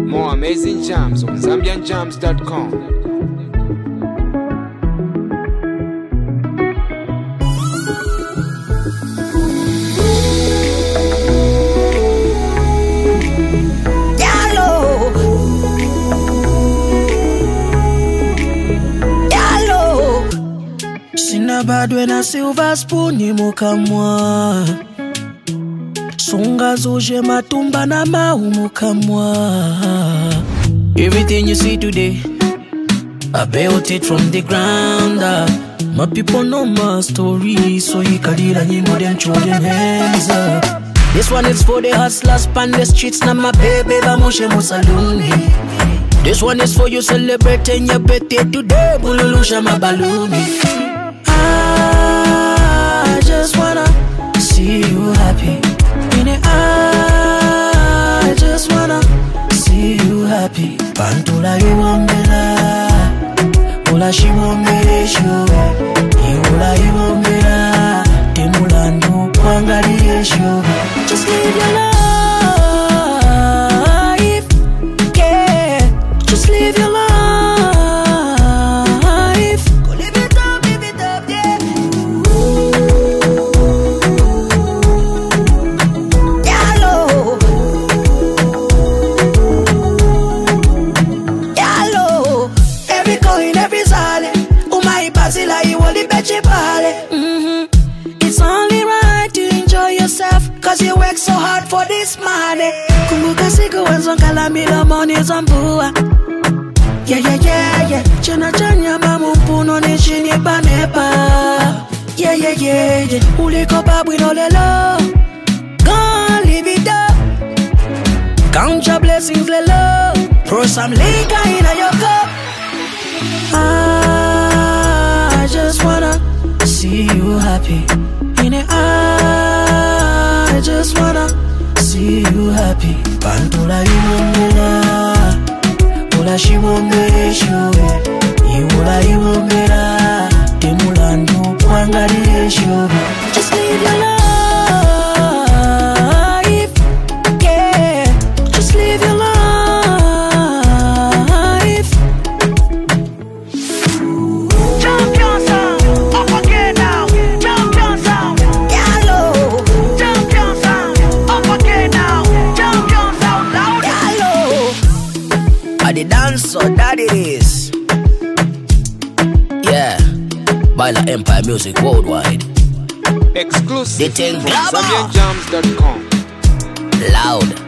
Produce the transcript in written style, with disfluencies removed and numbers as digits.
More amazing jams on ZambianJams.com. Bad when a silver spoon mukamwa Songa zoje matumba na mau mukamwa. Everything you see today, I built it from the ground up. My people know my story, so you can hear nyimbo them throw them hands up. This one is for the hustlers pan the streets, na my baby bamoshe musaluni. This one is for you celebrating your birthday today, bululusha mabaluni. I just wanna see you happy. I just wanna see you happy. Pantula iwombela, ula shiwombele showe. Iula iwombela, temulandu kwangali showe. Just live your life, yeah. Just live your life. It's only right to enjoy yourself, cause you work so hard for this money. Kumbuka siku wenzo kalamila money zambua. Yeah. Chena chanya mamu mpuno ni chini panepa. Yeah. Uliko babu inolelo. Gone live it up. Count your blessings lelo. Pour some liquor in your cup. I just wanna see you happy. I just wanna see you happy. Pantula iwombela, ula shiwombele showe. Iula iwombela, temulandu kwangali showe. Just live your life, yeah. Just live your life. The dance, so that it is. Yeah, Baila Empire Music Worldwide. Exclusive from ZambianJams.com. Loud.